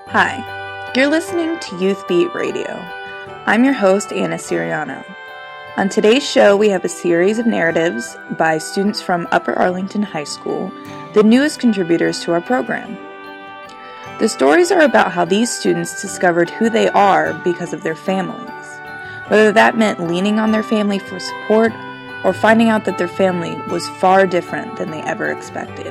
Hi, you're listening to Youth Beat Radio. I'm your host, Anna Siriano. On today's show, we have a series of narratives by students from Upper Arlington High School, the newest contributors to our program. The stories are about how these students discovered who they are because of their families, whether that meant leaning on their family for support or finding out that their family was far different than they ever expected.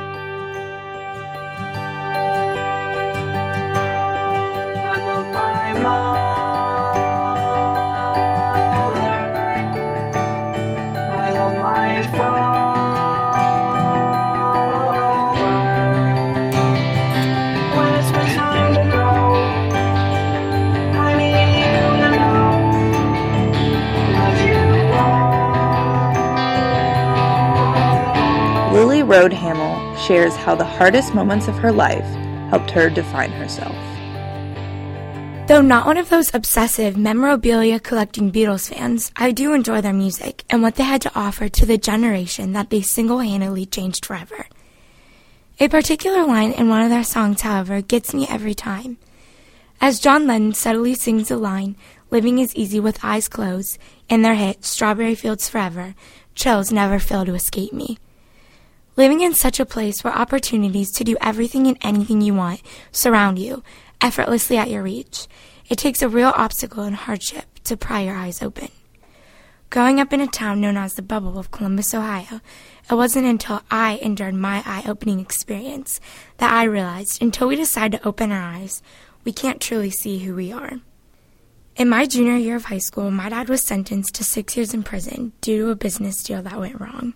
Lily Roadhamel shares how the hardest moments of her life helped her define herself. Though not one of those obsessive memorabilia collecting Beatles fans, I do enjoy their music and what they had to offer to the generation that they single-handedly changed forever. A particular line in one of their songs, however, gets me every time. As John Lennon subtly sings the line, "Living is easy with eyes closed," in their hit, "Strawberry Fields Forever," chills never fail to escape me. Living in such a place where opportunities to do everything and anything you want surround you, effortlessly at your reach, it takes a real obstacle and hardship to pry your eyes open. Growing up in a town known as the Bubble of Columbus, Ohio, it wasn't until I endured my eye-opening experience that I realized until we decide to open our eyes, we can't truly see who we are. In my junior year of high school, my dad was sentenced to 6 years in prison due to a business deal that went wrong.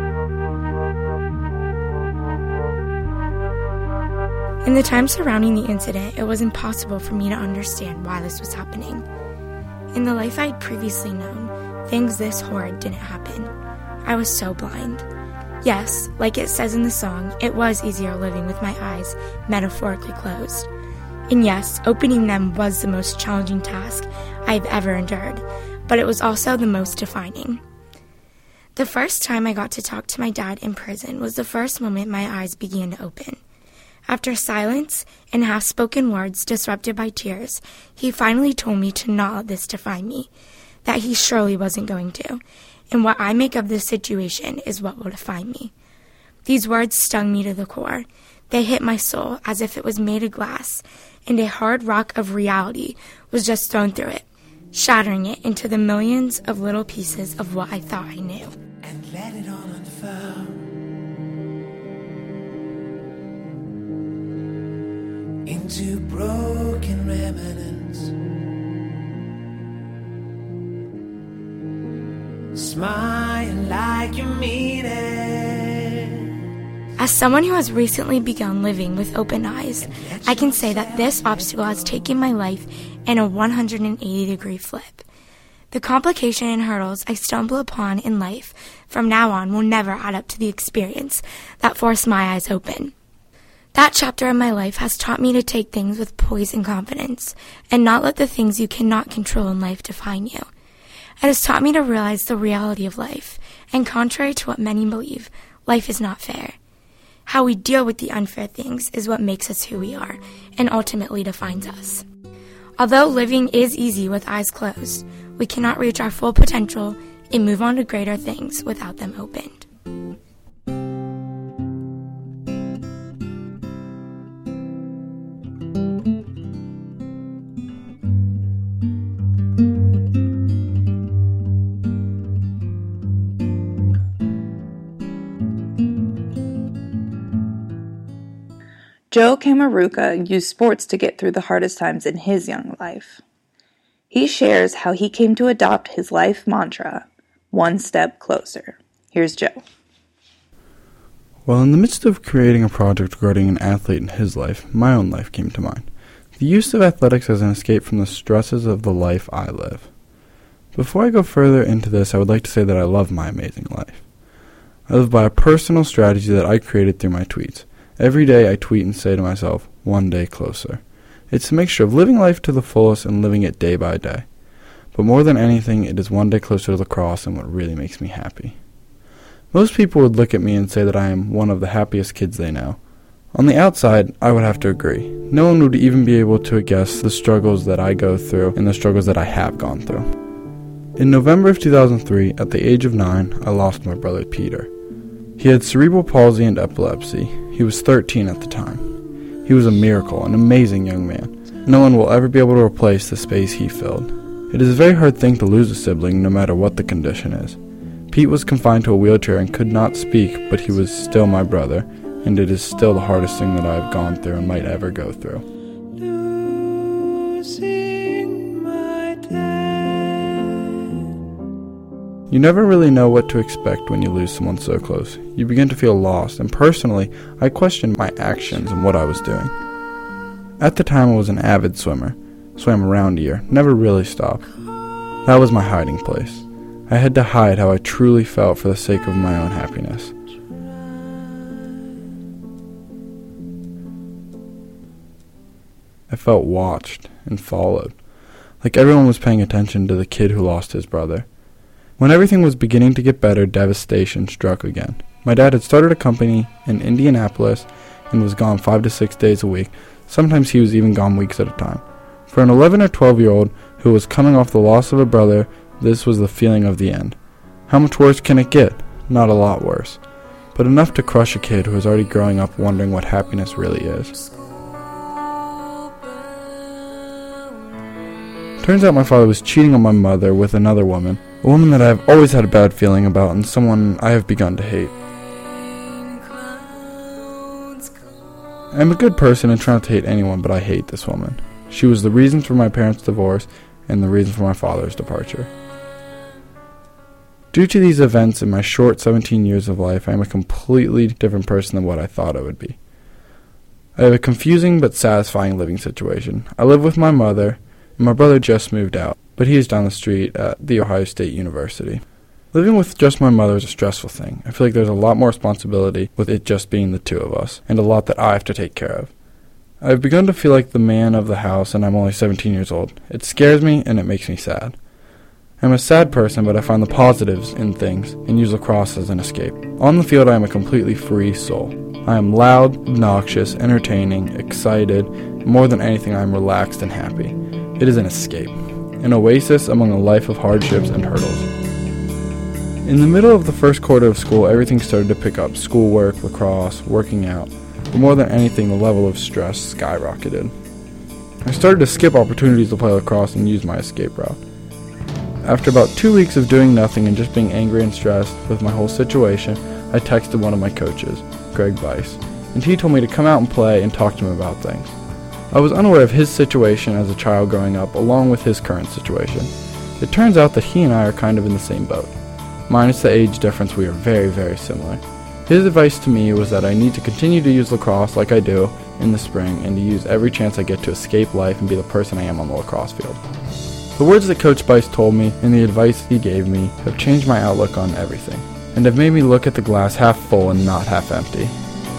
In the time surrounding the incident, it was impossible for me to understand why this was happening. In the life I had previously known, things this horrid didn't happen. I was so blind. Yes, like it says in the song, it was easier living with my eyes metaphorically closed. And yes, opening them was the most challenging task I've ever endured, but it was also the most defining. The first time I got to talk to my dad in prison was the first moment my eyes began to open. After silence and half-spoken words disrupted by tears, he finally told me to not let this define me, that he surely wasn't going to, and what I make of this situation is what will define me. These words stung me to the core. They hit my soul as if it was made of glass, and a hard rock of reality was just thrown through it, shattering it into the millions of little pieces of what I thought I knew. And let it all unfurl into broken remnants. Smile like you mean it. As someone who has recently begun living with open eyes, I can say that this obstacle has taken my life in a 180-degree flip. The complication and hurdles I stumble upon in life from now on will never add up to the experience that forced my eyes open. That chapter of my life has taught me to take things with poise and confidence, and not let the things you cannot control in life define you. It has taught me to realize the reality of life, and contrary to what many believe, life is not fair. How we deal with the unfair things is what makes us who we are, and ultimately defines us. Although living is easy with eyes closed, we cannot reach our full potential and move on to greater things without them opened. Joe Kamaruka used sports to get through the hardest times in his young life. He shares how he came to adopt his life mantra, one step closer. Here's Joe. While in the midst of creating a project regarding an athlete in his life, my own life came to mind. The use of athletics as an escape from the stresses of the life I live. Before I go further into this, I would like to say that I love my amazing life. I live by a personal strategy that I created through my tweets. Every day I tweet and say to myself, one day closer. It's a mixture of living life to the fullest and living it day by day. But more than anything, it is one day closer to the cross and what really makes me happy. Most people would look at me and say that I am one of the happiest kids they know. On the outside, I would have to agree. No one would even be able to guess the struggles that I go through and the struggles that I have gone through. In November of 2003, at the age of 9, I lost my brother Peter. He had cerebral palsy and epilepsy. He was 13 at the time. He was a miracle, an amazing young man. No one will ever be able to replace the space he filled. It is a very hard thing to lose a sibling, no matter what the condition is. Pete was confined to a wheelchair and could not speak, but he was still my brother, and it is still the hardest thing that I have gone through and might ever go through. Losing my dad. You never really know what to expect when you lose someone so close. You begin to feel lost, and personally, I questioned my actions and what I was doing. At the time, I was an avid swimmer. Swam around here, never really stopped. That was my hiding place. I had to hide how I truly felt for the sake of my own happiness. I felt watched and followed, like everyone was paying attention to the kid who lost his brother. When everything was beginning to get better, devastation struck again. My dad had started a company in Indianapolis and was gone 5 to 6 days a week. Sometimes he was even gone weeks at a time. For an 11 or 12-year-old who was coming off the loss of a brother, this was the feeling of the end. How much worse can it get? Not a lot worse, but enough to crush a kid who is already growing up wondering what happiness really is. Turns out my father was cheating on my mother with another woman, a woman that I have always had a bad feeling about and someone I have begun to hate. I am a good person and try not to hate anyone, but I hate this woman. She was the reason for my parents' divorce and the reason for my father's departure. Due to these events in my short 17 years of life, I am a completely different person than what I thought I would be. I have a confusing but satisfying living situation. I live with my mother, and my brother just moved out, but he is down the street at The Ohio State University. Living with just my mother is a stressful thing. I feel like there's a lot more responsibility with it just being the two of us, and a lot that I have to take care of. I've begun to feel like the man of the house, and I'm only 17 years old. It scares me, and it makes me sad. I'm a sad person, but I find the positives in things, and use lacrosse as an escape. On the field, I am a completely free soul. I am loud, obnoxious, entertaining, excited, and more than anything, I am relaxed and happy. It is an escape, an oasis among a life of hardships and hurdles. In the middle of the first quarter of school, everything started to pick up: schoolwork, lacrosse, working out. But more than anything, the level of stress skyrocketed. I started to skip opportunities to play lacrosse and use my escape route. After about 2 weeks of doing nothing and just being angry and stressed with my whole situation, I texted one of my coaches, Greg Weiss, and he told me to come out and play and talk to him about things. I was unaware of his situation as a child growing up, along with his current situation. It turns out that he and I are kind of in the same boat. Minus the age difference, we are very, very similar. His advice to me was that I need to continue to use lacrosse like I do in the spring, and to use every chance I get to escape life and be the person I am on the lacrosse field. The words that Coach Bice told me and the advice he gave me have changed my outlook on everything, and have made me look at the glass half full and not half empty.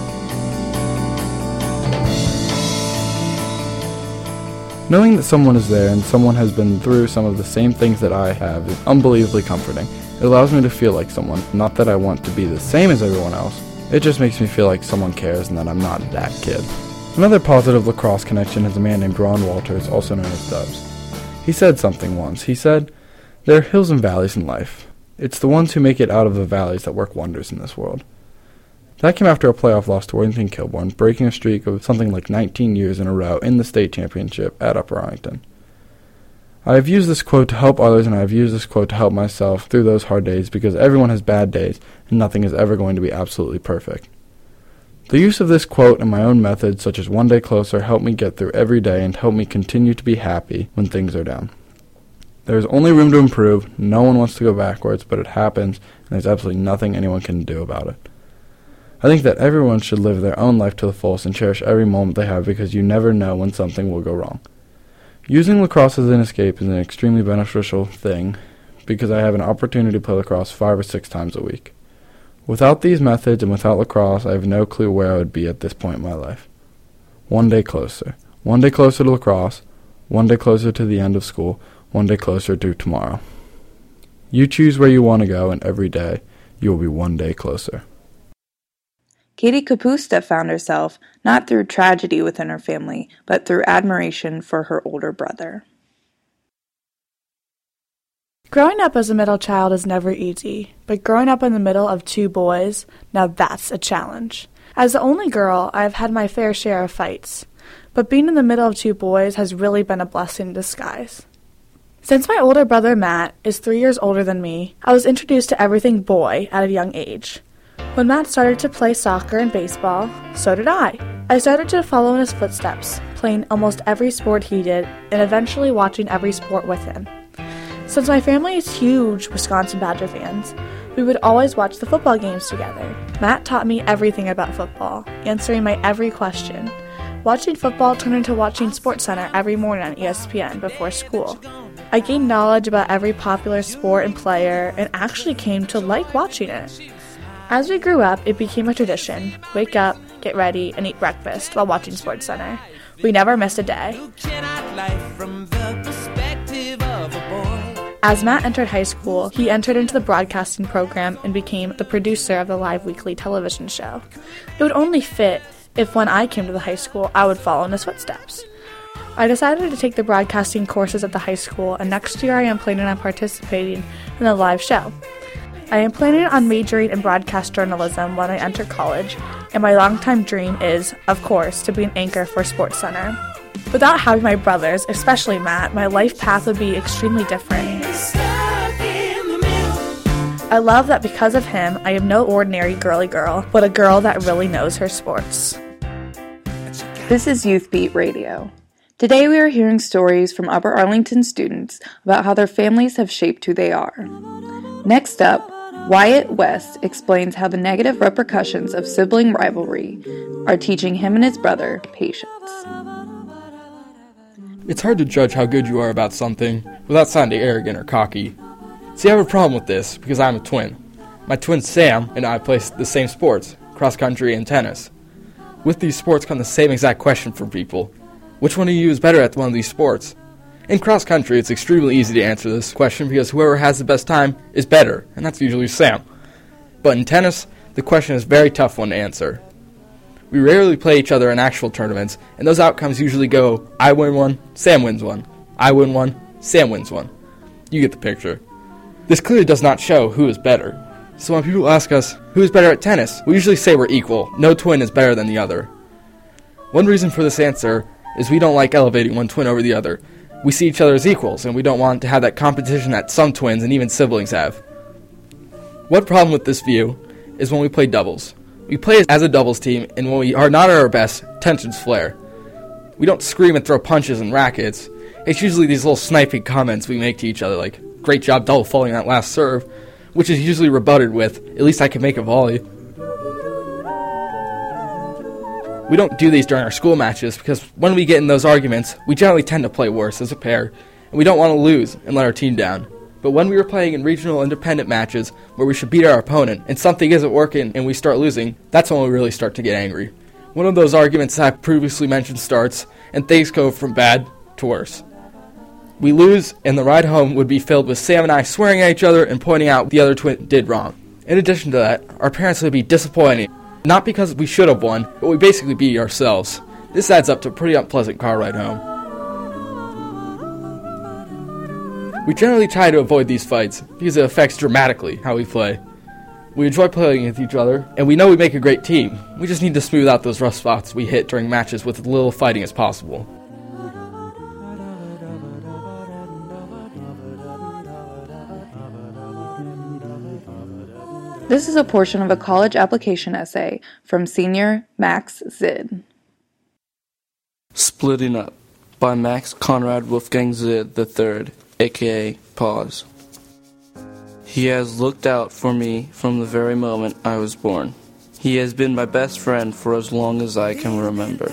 Knowing that someone is there and someone has been through some of the same things that I have is unbelievably comforting. It allows me to feel like someone, not that I want to be the same as everyone else. It just makes me feel like someone cares and that I'm not that kid. Another positive lacrosse connection is a man named Ron Walters, also known as Dubs. He said something once. He said, "There are hills and valleys in life. It's the ones who make it out of the valleys that work wonders in this world." That came after a playoff loss to Worthington Kilbourne, breaking a streak of something like 19 years in a row in the state championship at Upper Arlington. I have used this quote to help others, and I have used this quote to help myself through those hard days, because everyone has bad days, and nothing is ever going to be absolutely perfect. The use of this quote and my own methods, such as One Day Closer, help me get through every day and help me continue to be happy when things are down. There is only room to improve. No one wants to go backwards, but it happens, and there's absolutely nothing anyone can do about it. I think that everyone should live their own life to the fullest and cherish every moment they have, because you never know when something will go wrong. Using lacrosse as an escape is an extremely beneficial thing, because I have an opportunity to play lacrosse 5 or 6 times a week. Without these methods and without lacrosse, I have no clue where I would be at this point in my life. One day closer. One day closer to lacrosse. One day closer to the end of school. One day closer to tomorrow. You choose where you want to go, and every day you will be one day closer. Katie Kapusta found herself not through tragedy within her family, but through admiration for her older brother. Growing up as a middle child is never easy, but growing up in the middle of two boys, now that's a challenge. As the only girl, I have had my fair share of fights, but being in the middle of two boys has really been a blessing in disguise. Since my older brother Matt is 3 years older than me, I was introduced to everything boy at a young age. When Matt started to play soccer and baseball, so did I. I started to follow in his footsteps, playing almost every sport he did, and eventually watching every sport with him. Since my family is huge Wisconsin Badger fans, we would always watch the football games together. Matt taught me everything about football, answering my every question. Watching football turned into watching SportsCenter every morning on ESPN before school. I gained knowledge about every popular sport and player, and actually came to like watching it. As we grew up, it became a tradition. Wake up, get ready, and eat breakfast while watching SportsCenter. We never missed a day. As Matt entered high school, he entered into the broadcasting program and became the producer of the live weekly television show. It would only fit if when I came to the high school, I would follow in his footsteps. I decided to take the broadcasting courses at the high school, and next year I am planning on participating in the live show. I am planning on majoring in broadcast journalism when I enter college, and my longtime dream is, of course, to be an anchor for SportsCenter. Without having my brothers, especially Matt, my life path would be extremely different. I love that because of him, I am no ordinary girly girl, but a girl that really knows her sports. This is Youth Beat Radio. Today we are hearing stories from Upper Arlington students about how their families have shaped who they are. Next up, Wyatt West explains how the negative repercussions of sibling rivalry are teaching him and his brother patience. It's hard to judge how good you are about something without sounding arrogant or cocky. See, I have a problem with this because I'm a twin. My twin Sam and I play the same sports, cross country and tennis. With these sports come the same exact question from people. Which one of you is better at one of these sports? In cross country, it's extremely easy to answer this question because whoever has the best time is better, and that's usually Sam. But in tennis, the question is a very tough one to answer. We rarely play each other in actual tournaments, and those outcomes usually go, I win one, Sam wins one. I win one, Sam wins one. You get the picture. This clearly does not show who is better. So when people ask us, who is better at tennis, we usually say we're equal. No twin is better than the other. One reason for this answer is we don't like elevating one twin over the other. We see each other as equals, and we don't want to have that competition that some twins and even siblings have. One problem with this view is when we play doubles. We play as a doubles team, and when we are not at our best, tensions flare. We don't scream and throw punches and rackets. It's usually these little sniping comments we make to each other, like, great job double faulting that last serve, which is usually rebutted with, at least I can make a volley. We don't do these during our school matches because when we get in those arguments, we generally tend to play worse as a pair, and we don't want to lose and let our team down. But when we were playing in regional independent matches where we should beat our opponent and something isn't working and we start losing, that's when we really start to get angry. One of those arguments I previously mentioned starts, and things go from bad to worse. We lose, and the ride home would be filled with Sam and I swearing at each other and pointing out what the other twin did wrong. In addition to that, our parents would be disappointed. Not because we should have won, but we basically beat ourselves. This adds up to a pretty unpleasant car ride home. We generally try to avoid these fights because it affects dramatically how we play. We enjoy playing with each other, and we know we make a great team. We just need to smooth out those rough spots we hit during matches with as little fighting as possible. This is a portion of a college application essay from senior Max Zid. Splitting Up by Max Conrad Wolfgang Zid III, a.k.a. Pause. He has looked out for me from the very moment I was born. He has been my best friend for as long as I can remember.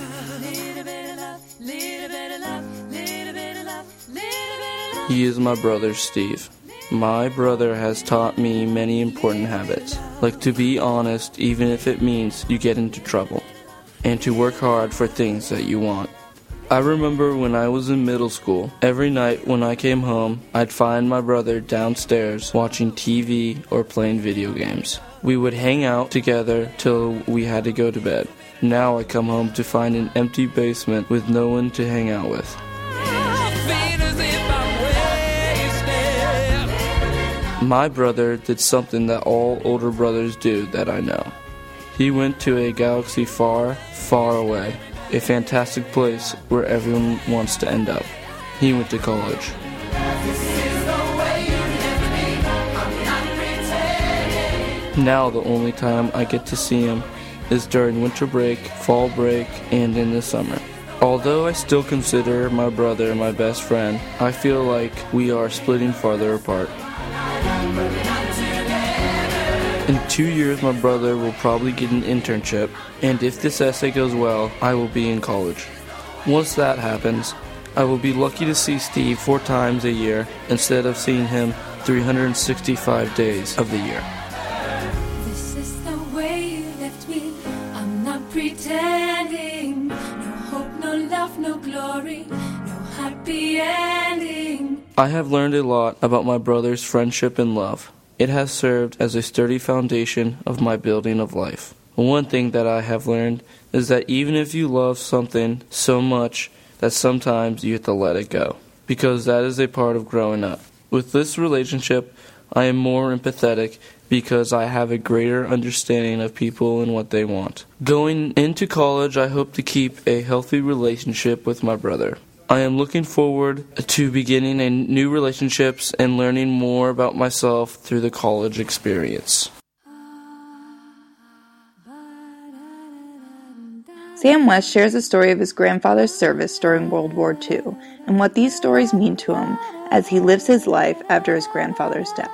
He is my brother, Steve. My brother has taught me many important habits, like to be honest even if it means you get into trouble, and to work hard for things that you want. I remember when I was in middle school, every night when I came home, I'd find my brother downstairs watching TV or playing video games. We would hang out together till we had to go to bed. Now I come home to find an empty basement with no one to hang out with. My brother did something that all older brothers do that I know. He went to a galaxy far, far away, a fantastic place where everyone wants to end up. He went to college. Now the only time I get to see him is during winter break, fall break, and in the summer. Although I still consider my brother my best friend, I feel like we are splitting farther apart. In 2 years, my brother will probably get an internship, and if this essay goes well, I will be in college. Once that happens, I will be lucky to see Steve 4 times a year instead of seeing him 365 days of the year. This is the way you left me. I'm not pretending. No hope, no love, no glory, no happy ending. I have learned a lot about my brother's friendship and love. It has served as a sturdy foundation of my building of life. One thing that I have learned is that even if you love something so much that sometimes you have to let it go, because that is a part of growing up. With this relationship, I am more empathetic because I have a greater understanding of people and what they want. Going into college, I hope to keep a healthy relationship with my brother. I am looking forward to beginning a new relationships and learning more about myself through the college experience. Sam West shares a story of his grandfather's service during World War II and what these stories mean to him as he lives his life after his grandfather's death.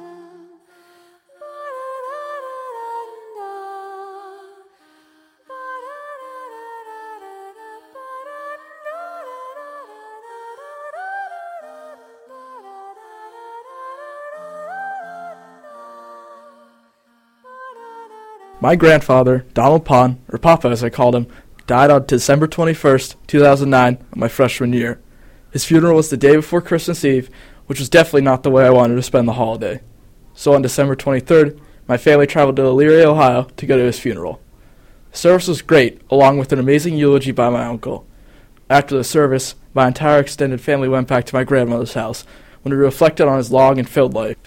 My grandfather, Donald Pond, or Papa as I called him, died on December 21st, 2009, of my freshman year. His funeral was the day before Christmas Eve, which was definitely not the way I wanted to spend the holiday. So on December 23rd, my family traveled to Elyria, Ohio to go to his funeral. The service was great, along with an amazing eulogy by my uncle. After the service, my entire extended family went back to my grandmother's house, when we reflected on his long and filled life.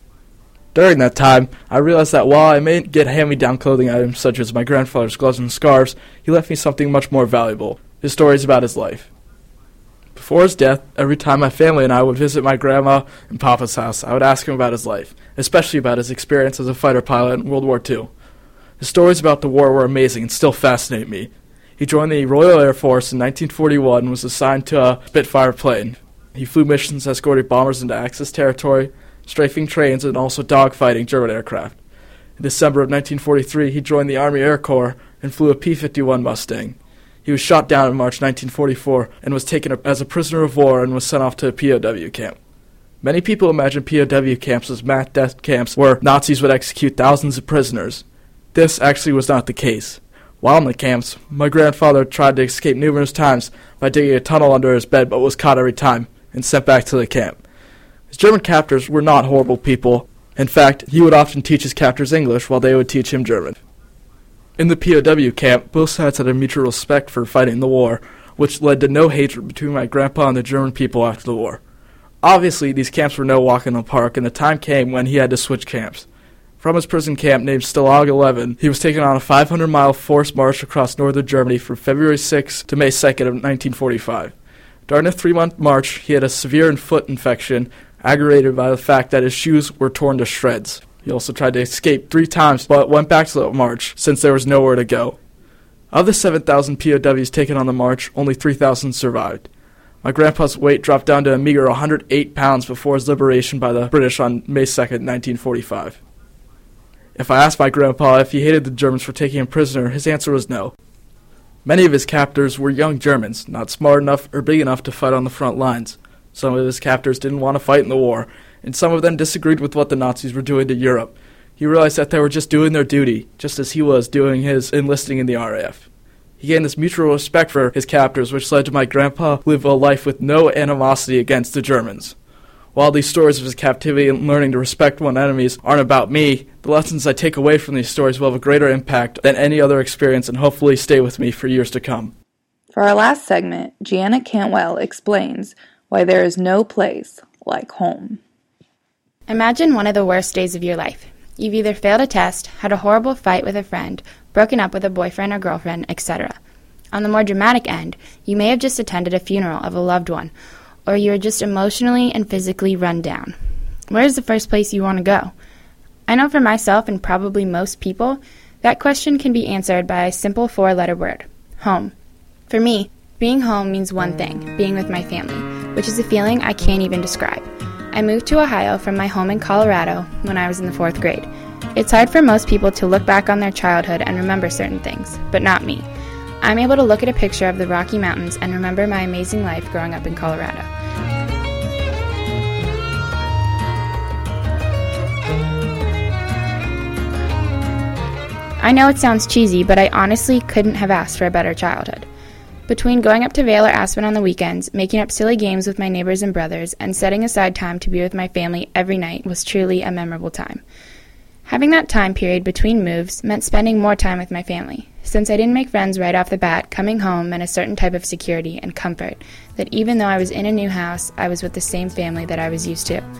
During that time, I realized that while I may get hand-me-down clothing items such as my grandfather's gloves and scarves, he left me something much more valuable, his stories about his life. Before his death, every time my family and I would visit my grandma and Papa's house, I would ask him about his life, especially about his experience as a fighter pilot in World War II. His stories about the war were amazing and still fascinate me. He joined the Royal Air Force in 1941 and was assigned to a Spitfire plane. He flew missions escorting bombers into Axis territory, strafing trains, and also dogfighting German aircraft. In December of 1943, he joined the Army Air Corps and flew a P-51 Mustang. He was shot down in March 1944 and was taken as a prisoner of war and was sent off to a POW camp. Many people imagine POW camps as mass death camps where Nazis would execute thousands of prisoners. This actually was not the case. While in the camps, my grandfather tried to escape numerous times by digging a tunnel under his bed but was caught every time and sent back to the camp. His German captors were not horrible people. In fact, he would often teach his captors English while they would teach him German. In the POW camp, both sides had a mutual respect for fighting the war, which led to no hatred between my grandpa and the German people after the war. Obviously, these camps were no walk in the park, and the time came when he had to switch camps. From his prison camp named Stalag 11, he was taken on a 500-mile forced march across northern Germany from February 6 to May 2nd of 1945. During the 3-month march, he had a severe foot infection, aggravated by the fact that his shoes were torn to shreds. He also tried to escape 3 times, but went back to the march, since there was nowhere to go. Of the 7,000 POWs taken on the march, only 3,000 survived. My grandpa's weight dropped down to a meager 108 pounds before his liberation by the British on May 2nd, 1945. If I asked my grandpa if he hated the Germans for taking him prisoner, his answer was no. Many of his captors were young Germans, not smart enough or big enough to fight on the front lines. Some of his captors didn't want to fight in the war, and some of them disagreed with what the Nazis were doing to Europe. He realized that they were just doing their duty, just as he was doing his enlisting in the RAF. He gained this mutual respect for his captors, which led to my grandpa live a life with no animosity against the Germans. While these stories of his captivity and learning to respect one's enemies aren't about me, the The lessons I take away from these stories will have a greater impact than any other experience and hopefully stay with me for years to come. For our last segment, Gianna Cantwell explains why there is no place like home. Imagine one of the worst days of your life. You've either failed a test, had a horrible fight with a friend, broken up with a boyfriend or girlfriend, etc. On the more dramatic end, you may have just attended a funeral of a loved one, or you are just emotionally and physically run down. Where is the first place you want to go? I know for myself and probably most people, that question can be answered by a simple 4-letter word: home. For me, being home means one thing: being with my family, which is a feeling I can't even describe. I moved to Ohio from my home in Colorado when I was in the 4th grade. It's hard for most people to look back on their childhood and remember certain things, but not me. I'm able to look at a picture of the Rocky Mountains and remember my amazing life growing up in Colorado. I know it sounds cheesy, but I honestly couldn't have asked for a better childhood. Between going up to Vail or Aspen on the weekends, making up silly games with my neighbors and brothers, and setting aside time to be with my family every night was truly a memorable time. Having that time period between moves meant spending more time with my family. Since I didn't make friends right off the bat, coming home meant a certain type of security and comfort that even though I was in a new house, I was with the same family that I was used to.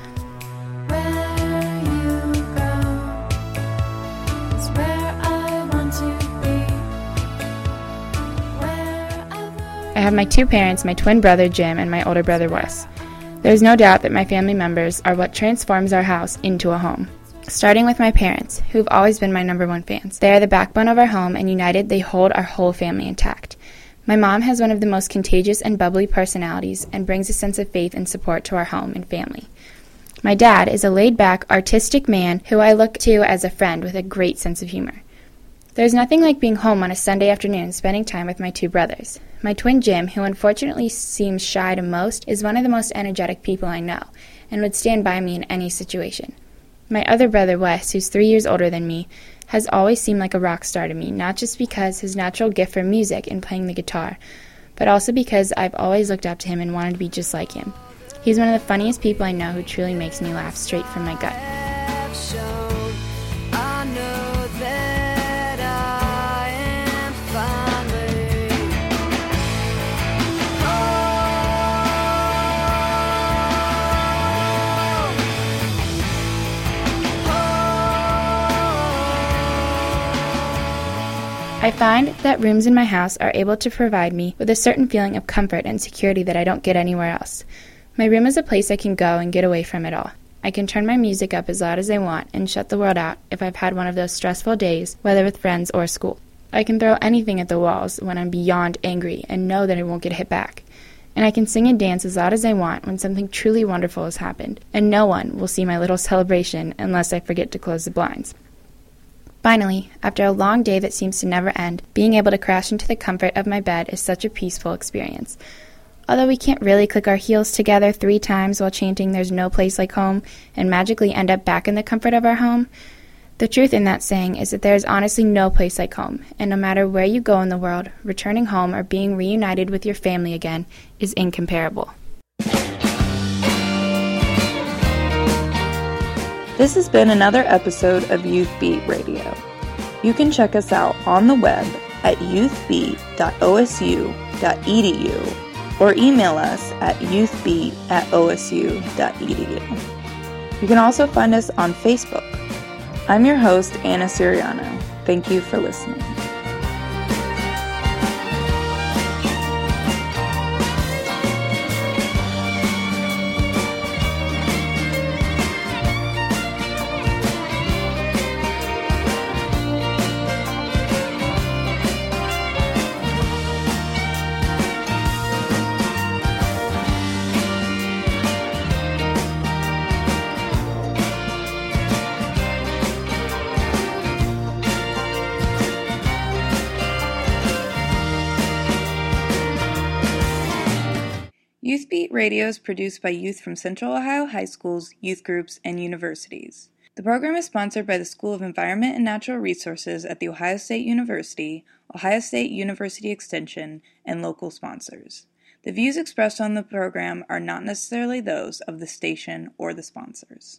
I have my 2 parents, my twin brother Jim, and my older brother Wes. There's no doubt that my family members are what transforms our house into a home. Starting with my parents, who've always been my number 1 fans. They are the backbone of our home, and united, they hold our whole family intact. My mom has one of the most contagious and bubbly personalities and brings a sense of faith and support to our home and family. My dad is a laid-back, artistic man who I look to as a friend with a great sense of humor. There's nothing like being home on a Sunday afternoon spending time with my 2 brothers. My twin Jim, who unfortunately seems shy to most, is one of the most energetic people I know and would stand by me in any situation. My other brother Wes, who's 3 years older than me, has always seemed like a rock star to me, not just because his natural gift for music and playing the guitar, but also because I've always looked up to him and wanted to be just like him. He's one of the funniest people I know who truly makes me laugh straight from my gut. I find that rooms in my house are able to provide me with a certain feeling of comfort and security that I don't get anywhere else. My room is a place I can go and get away from it all. I can turn my music up as loud as I want and shut the world out if I've had one of those stressful days, whether with friends or school. I can throw anything at the walls when I'm beyond angry and know that I won't get hit back. And I can sing and dance as loud as I want when something truly wonderful has happened, and no one will see my little celebration unless I forget to close the blinds. Finally, after a long day that seems to never end, being able to crash into the comfort of my bed is such a peaceful experience. Although we can't really click our heels together 3 times while chanting "There's no place like home" and magically end up back in the comfort of our home, the truth in that saying is that there is honestly no place like home, and no matter where you go in the world, returning home or being reunited with your family again is incomparable. This has been another episode of Youth Beat Radio. You can check us out on the web at youthbeat.osu.edu or email us at youthbeat@osu.edu. You can also find us on Facebook. I'm your host, Anna Siriano. Thank you for listening. Youth Beat Radio is produced by youth from Central Ohio high schools, youth groups, and universities. The program is sponsored by the School of Environment and Natural Resources at The Ohio State University, Ohio State University Extension, and local sponsors. The views expressed on the program are not necessarily those of the station or the sponsors.